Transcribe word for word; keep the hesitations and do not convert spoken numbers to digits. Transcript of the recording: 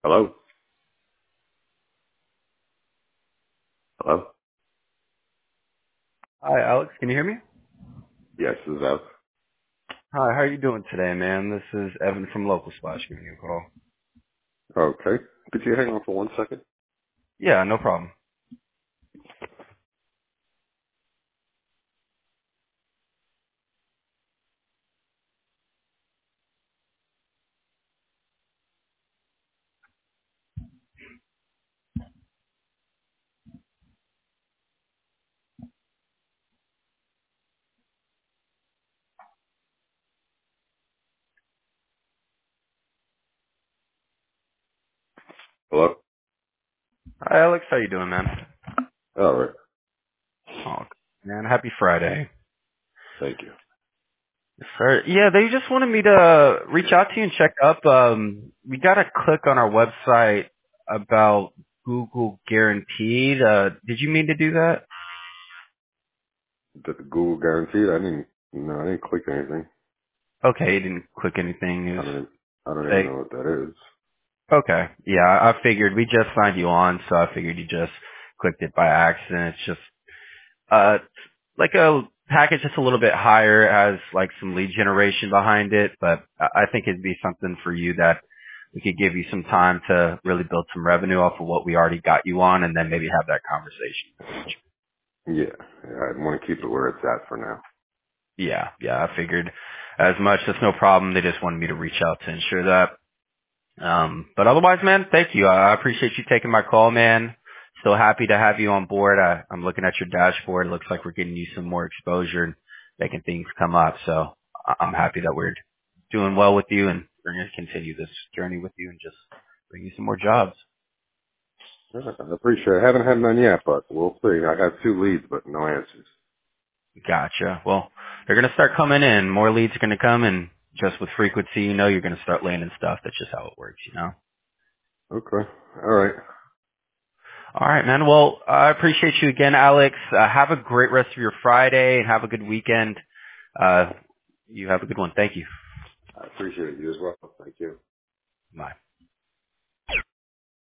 Hello? Hello? Hi, Alex. Can you hear me? Yes, this is Alex. Hi, how are you doing today, man? This is Evan from Local Splash giving you a call. Okay. Could you hang on for one second? Yeah, no problem. Hello? Hi, Alex. How you doing, man? All right. Oh, man, happy Friday. Thank you. Yes, sir. Yeah, they just wanted me to reach out to you and check up. Um, we got a click on our website about Google Guaranteed. Uh, did you mean to do that? The Google guaranteed? I didn't, no, I didn't click anything. Okay, you didn't click anything. It I was don't, I don't even fake. know what that is. Okay. Yeah, I figured we just signed you on, so I figured you just clicked it by accident. It's just Uh, like a package that's a little bit higher, it has like some lead generation behind it, but I I think it'd be something for you that we could give you some time to really build some revenue off of what we already got you on, and then maybe have that conversation in the future. Yeah. yeah I want to keep it where it's at for now. Yeah, yeah, I figured as much. That's no problem. They just wanted me to reach out to ensure that. Um, but otherwise, man, thank you. I I appreciate you taking my call, man. Still happy to have you on board. I, I'm looking at your dashboard. It looks like we're getting you some more exposure and making things come up. So I- I'm happy that we're doing well with you, and we're going to continue this journey with you and just bring you some more jobs. Yeah, I appreciate it. I haven't had none yet, but we'll see. I got two leads, but no answers. Gotcha. Well, they're going to start coming in. More leads are going to come, and just with frequency, you know, you're going to start landing stuff. That's just how it works, you know. Okay. All right. All right, man. Well, I appreciate you again, Alex. Uh, have a great rest of your Friday and have a good weekend. Uh, you have a good one. Thank you. I appreciate you as well. Thank you. Bye.